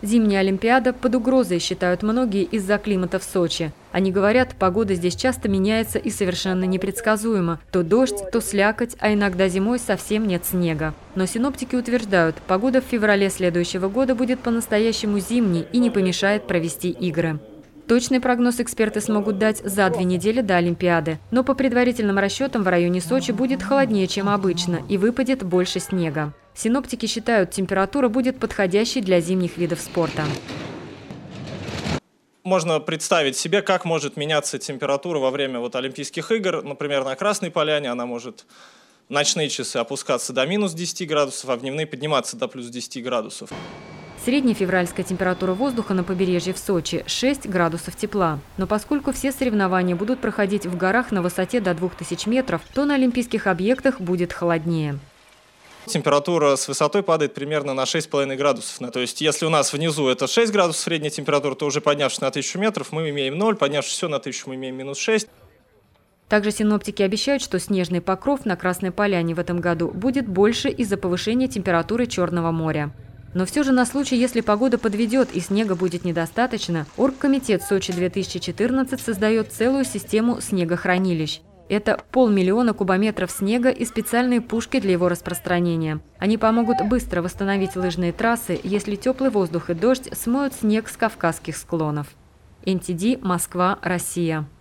Зимняя Олимпиада под угрозой, считают многие, из-за климата в Сочи. Они говорят, погода здесь часто меняется и совершенно непредсказуема. То дождь, то слякоть, а иногда зимой совсем нет снега. Но синоптики утверждают, погода в феврале следующего года будет по-настоящему зимней и не помешает провести игры. Точный прогноз эксперты смогут дать за 2 недели до Олимпиады. Но по предварительным расчетам в районе Сочи будет холоднее, чем обычно, и выпадет больше снега. Синоптики считают, температура будет подходящей для зимних видов спорта. Можно представить себе, как может меняться температура во время Олимпийских игр. Например, на Красной Поляне она может в ночные часы опускаться до минус 10 градусов, а в дневные подниматься до плюс 10 градусов. Средняя февральская температура воздуха на побережье в Сочи – 6 градусов тепла. Но поскольку все соревнования будут проходить в горах на высоте до 2000 метров, то на олимпийских объектах будет холоднее. Температура с высотой падает примерно на 6,5 градусов. То есть, если у нас внизу это 6 градусов средняя температура, то уже поднявшись на 1000 метров, мы имеем 0, поднявшись все на 1000, мы имеем минус 6. Также синоптики обещают, что снежный покров на Красной Поляне в этом году будет больше из-за повышения температуры Черного моря. Но все же на случай, если погода подведет и снега будет недостаточно, Оргкомитет Сочи-2014 создает целую систему снегохранилищ. Это 500 000 кубометров снега и специальные пушки для его распространения. Они помогут быстро восстановить лыжные трассы, если теплый воздух и дождь смоют снег с кавказских склонов. НТД, Москва, Россия.